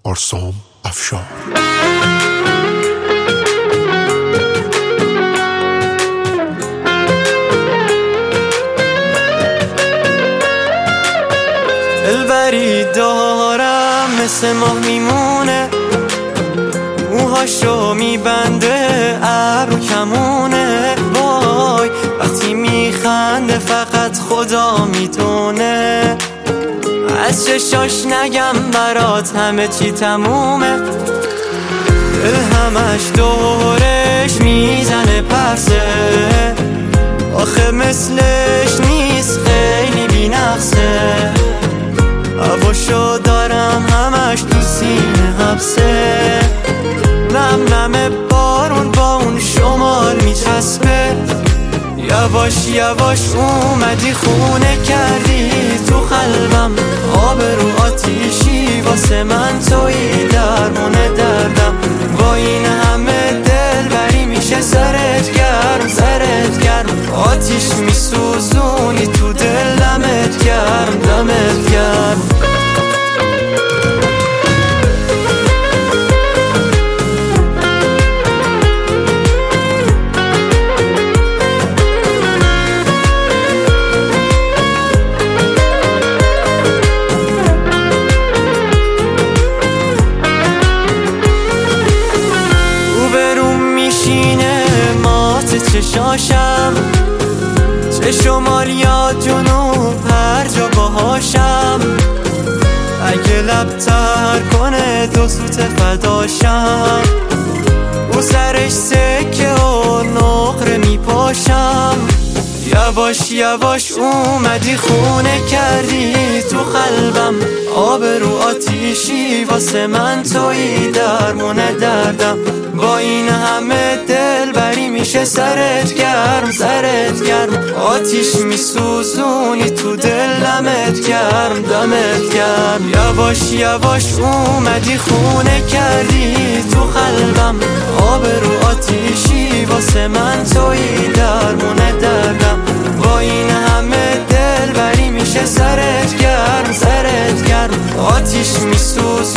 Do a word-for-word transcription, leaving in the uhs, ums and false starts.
آرسام افشار. دلبری دارم مثل ماه میمونه، موهاشو میبنده ابرو کمونه، وای وقتی میخنده فقط خدا میدونه، از چشاش نگم برات همه چی تمومه، دل همش دورش میزنه پسه، آخه مثلش نیست خیلی بی‌نقصه، هواشو دارم همش تو سینه حبسه، نم نم بارون با اون شمال میچسبه، یواش یواش اومدی خونه کردی تو قلبم، آب رو آتیشی واسه من تویی درمونه دردم، با این همه دل بری میشه سرت گرم سرت گرم، آتیش میسوزونی تو دل دمت گرم دمت گرم. چشاشم چه شمال یا جنوب هر جا باهاشم، اگه لب تر کنه دو سوت فداشم، او سرش سکه و نقره میپاشم، یواش یواش اومدی خونه کردی تو قلبم، آب رو آتیشی واسه من تویی درمونه دردم، با این همه دل بری میشه سرت گرم سرت گرم، آتیش میسوزونی تو دل دمت گرم دمت گرم، یواش یواش اومدی خونه کردی تو قلبم، آب رو آتیشی واسه من تویی درمونه دردم، با این همه دل بری میشه سرت گرم سرت گرم، آتیش میسوز